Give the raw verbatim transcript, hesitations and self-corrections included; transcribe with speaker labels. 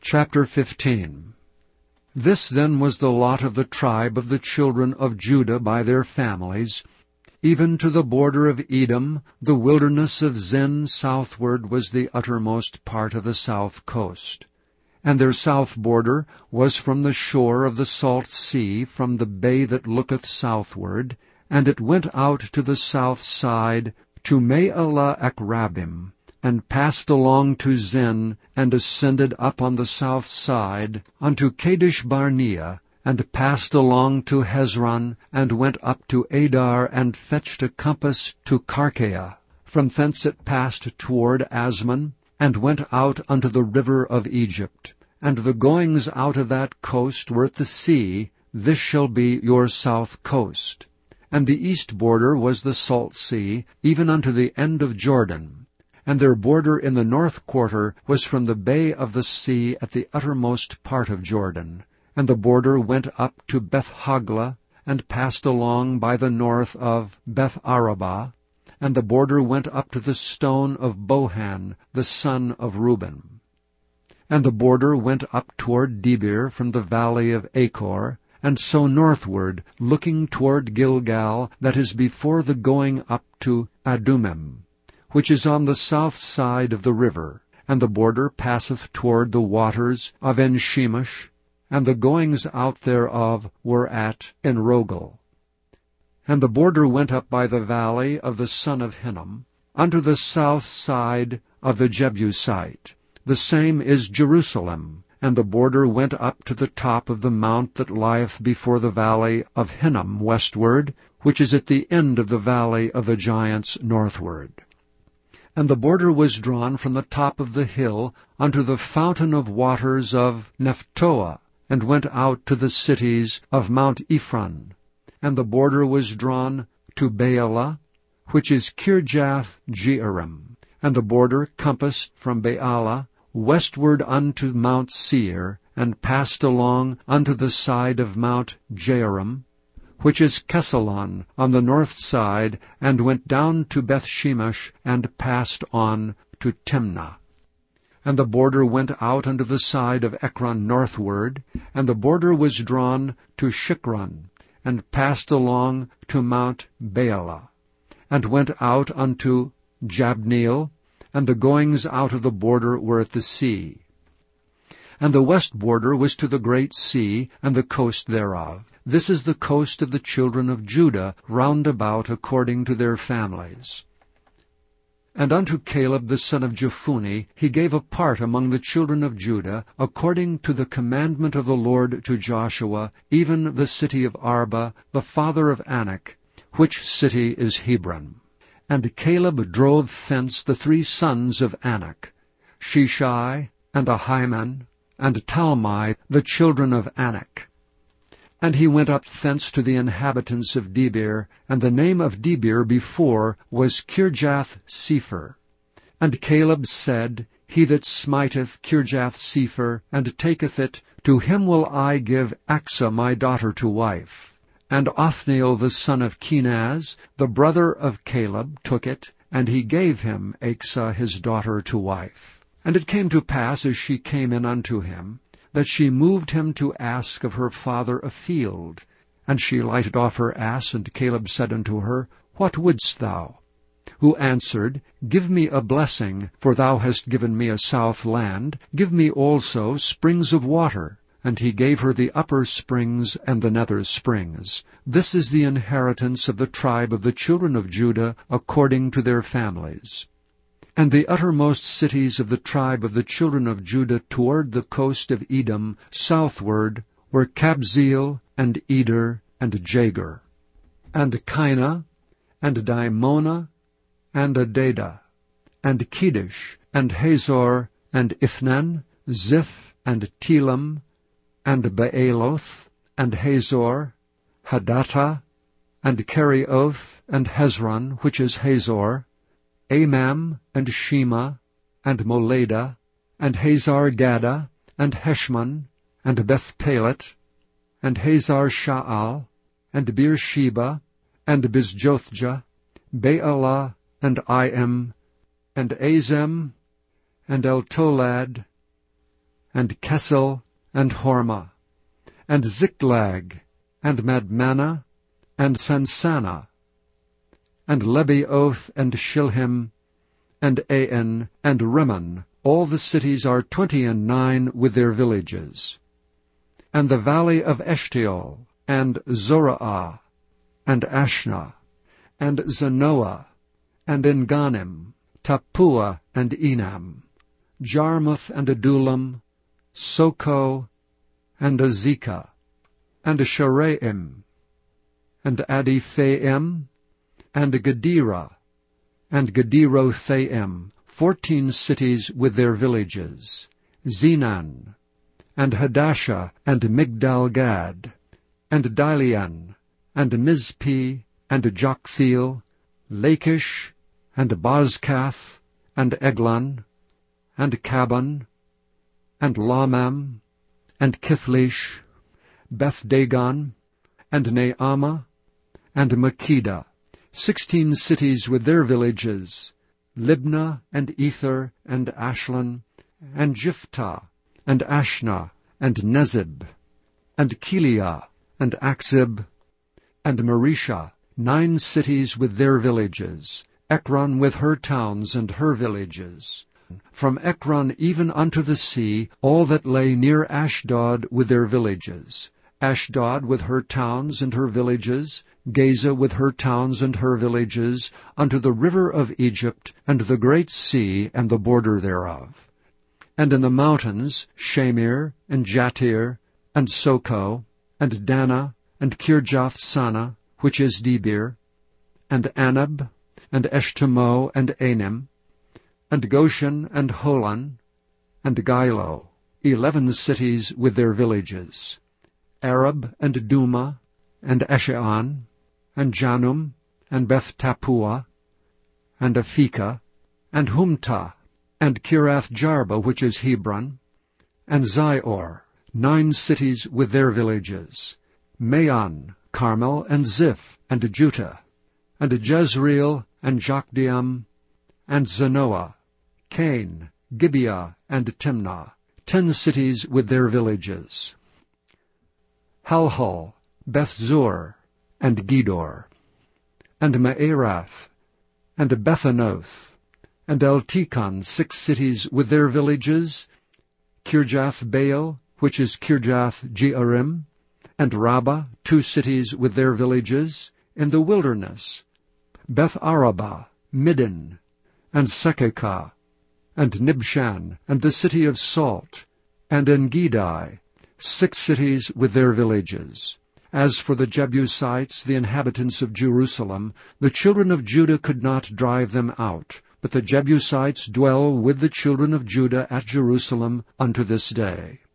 Speaker 1: Chapter fifteen. This then was the lot of the tribe of the children of Judah by their families, even to the border of Edom. The wilderness of Zin southward was the uttermost part of the south coast. And their south border was from the shore of the salt sea, from the bay that looketh southward, and it went out to the south side to Maalah Akrabim, and passed along to Zin, and ascended up on the south side unto Kadesh Barnea, and passed along to Hezron, and went up to Adar, and fetched a compass to Karkea. From thence it passed toward Asmon, and went out unto the river of Egypt. And the goings out of that coast were at the sea. This shall be your south coast. And the east border was the salt sea, even unto the end of Jordan. And their border in the north quarter was from the bay of the sea at the uttermost part of Jordan. And the border went up to Beth-hoglah, and passed along by the north of Beth-arabah. And the border went up to the stone of Bohan, the son of Reuben. And the border went up toward Debir from the valley of Achor, and so northward, looking toward Gilgal, that is before the going up to Adumim, which is on the south side of the river. And the border passeth toward the waters of En-shemesh, and the goings out thereof were at Enrogel. And the border went up by the valley of the son of Hinnom, unto the south side of the Jebusite. The same is Jerusalem. And the border went up to the top of the mount that lieth before the valley of Hinnom westward, which is at the end of the valley of the giants northward. And the border was drawn from the top of the hill unto the fountain of waters of Nephtoah, and went out to the cities of Mount Ephron. And the border was drawn to Baalah, which is Kirjath-jearim. And the border compassed from Baalah westward unto Mount Seir, and passed along unto the side of Mount Jearim, which is Kesalon on the north side, and went down to Beth-shemesh, and passed on to Timnah. And the border went out unto the side of Ekron northward, and the border was drawn to Shikron, and passed along to Mount Baalah, and went out unto Jabneel, and the goings out of the border were at the sea. And the west border was to the great sea, and the coast thereof. This is the coast of the children of Judah, round about according to their families. And unto Caleb the son of Jephunneh he gave a part among the children of Judah, according to the commandment of the Lord to Joshua, even the city of Arba, the father of Anak, which city is Hebron. And Caleb drove thence the three sons of Anak, Sheshai, and Ahiman, and Talmai, the children of Anak. And he went up thence to the inhabitants of Debir, and the name of Debir before was Kirjath-sepher. And Caleb said, He that smiteth Kirjath-sepher, and taketh it, to him will I give Achsah my daughter to wife. And Othniel the son of Kenaz, the brother of Caleb, took it, and he gave him Achsah his daughter to wife. And it came to pass, as she came in unto him, that she moved him to ask of her father a field. And she lighted off her ass, and Caleb said unto her, What wouldst thou? Who answered, Give me a blessing, for thou hast given me a south land. Give me also springs of water. And he gave her the upper springs and the nether springs. This is the inheritance of the tribe of the children of Judah, according to their families. And the uttermost cities of the tribe of the children of Judah toward the coast of Edom, southward, were Kabzeel, and Eder, and Jagur, and Kinah, and Dimonah, and Adadah, and Kedesh, and Hazor, and Ithnan, Ziph, and Telam, and Baaloth, and Hazor, Hadattah, and Kerioth, and Hezron, which is Hazor, Amam, and Shema, and Moladah, and Hazar-Gaddah, and Heshmon, and Beth-Pelet, and Hazar-Sha'al, and Beersheba, and Bizjothjah, Baalah, and Iam, and Azem, and Eltolad, and Kesel, and Hormah, and Ziklag, and Madmannah, and Sansannah, and Lebaoth, and Shilhim, and Ain, and Rimmon. All the cities are twenty and nine with their villages. And the valley of Eshtaol, and Zorah, and Ashna, and Zanoah, and Enganim, Tappuah, and Enam, Jarmuth, and Adullam, Soko, and Azekah, and Sharaim, and Adithaim, and Gedera, and Gederothaim, fourteen cities with their villages, Zenan, and Hadashah, and Migdal-gad, and Dilean, and Mizpi, and Joktheel, Lachish, and Bozkath, and Eglon, and Caban, and Lamam, and Kithlish, Beth-dagon, and Naamah, and Makkedah, sixteen cities with their villages, Libnah, and Ether, and Ashlan, and Jiphthah, and Ashna, and Nezib, and Keliah, and Akzib, and Marisha, nine cities with their villages, Ekron with her towns and her villages. From Ekron even unto the sea, all that lay near Ashdod with their villages, Ashdod with her towns and her villages, Gaza with her towns and her villages, unto the river of Egypt, and the great sea, and the border thereof. And in the mountains, Shamir, and Jatir, and Soko, and Dana, and Kirjath-Sana, which is Debir, and Anab, and Eshtemoh, and Anim, and Goshen, and Holon, and Gilo, eleven cities with their villages, Arab, and Duma, and Eshean, and Janum, and Beth-Tappuah, and Aphekah, and Humtah, and Kirath-Jarba, which is Hebron, and Zior, nine cities with their villages, Maon, Carmel, and Ziph, and Juttah, and Jezreel, and Jokdeam, and Zanoah, Cain, Gibeah, and Timnah, ten cities with their villages, Halhul, Beth-zur, and Gedor, and Maarath, and Bethanoth, and Eltekon, six cities with their villages, Kirjath-baal, which is Kirjath-jearim, and Rabbah, two cities with their villages, in the wilderness, Beth-arabah, Middin, and Sekekah, and Nibshan, and the city of Salt, and En-gedi, six cities with their villages. As for the Jebusites, the inhabitants of Jerusalem, the children of Judah could not drive them out, but the Jebusites dwell with the children of Judah at Jerusalem unto this day.